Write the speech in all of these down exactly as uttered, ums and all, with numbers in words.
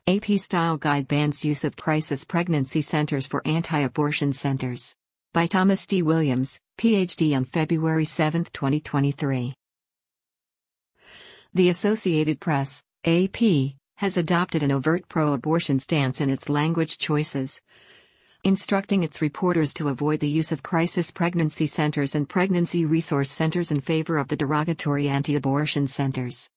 A P-style guide bans use of crisis pregnancy centers for anti-abortion centers. By Thomas D. Williams, P H D on February seventh, twenty twenty-three. The Associated Press, A P, has adopted an overt pro-abortion stance in its language choices, instructing its reporters to avoid the use of crisis pregnancy centers and pregnancy resource centers in favor of the derogatory anti-abortion centers.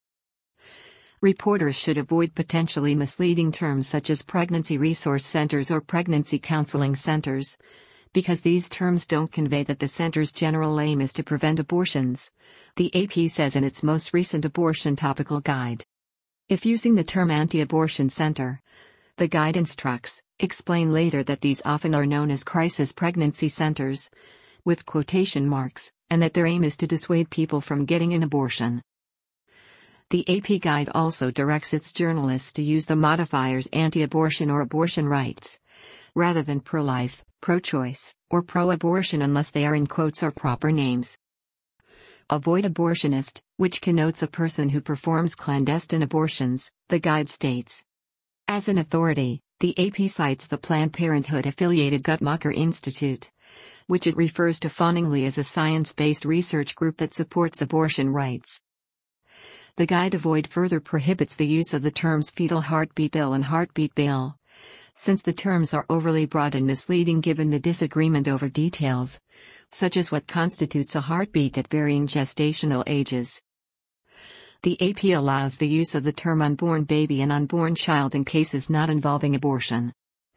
Reporters should avoid potentially misleading terms such as pregnancy resource centers or pregnancy counseling centers, because these terms don't convey that the center's general aim is to prevent abortions, the A P says in its most recent abortion topical guide. If using the term anti-abortion center, the guide instructs, explain later that these often are known as crisis pregnancy centers, with quotation marks, and that their aim is to dissuade people from getting an abortion. The A P guide also directs its journalists to use the modifiers anti-abortion or abortion rights, rather than pro-life, pro-choice, or pro-abortion unless they are in quotes or proper names. Avoid abortionist, which connotes a person who performs clandestine abortions, the guide states. As an authority, the A P cites the Planned Parenthood-affiliated Guttmacher Institute, which it refers to fawningly as a science-based research group that supports abortion rights. The guide avoid further prohibits the use of the terms fetal heartbeat bill and heartbeat bill, since the terms are overly broad and misleading given the disagreement over details, such as what constitutes a heartbeat at varying gestational ages. The A P allows the use of the term unborn baby and unborn child in cases not involving abortion.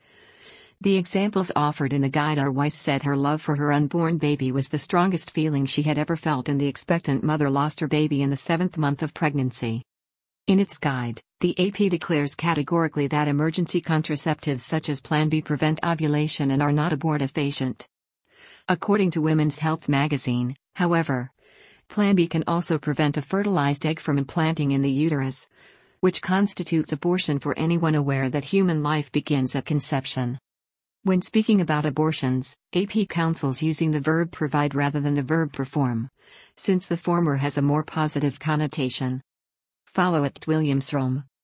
The examples offered in the guide are Weiss said her love for her unborn baby was the strongest feeling she had ever felt, and the expectant mother lost her baby in the seventh month of pregnancy. In its guide, the A P declares categorically that emergency contraceptives such as Plan B prevent ovulation and are not abortifacient. According to Women's Health magazine, however, Plan B can also prevent a fertilized egg from implanting in the uterus, which constitutes abortion for anyone aware that human life begins at conception. When speaking about abortions, A P counsels using the verb provide rather than the verb perform, since the former has a more positive connotation. Follow at Williams Rome.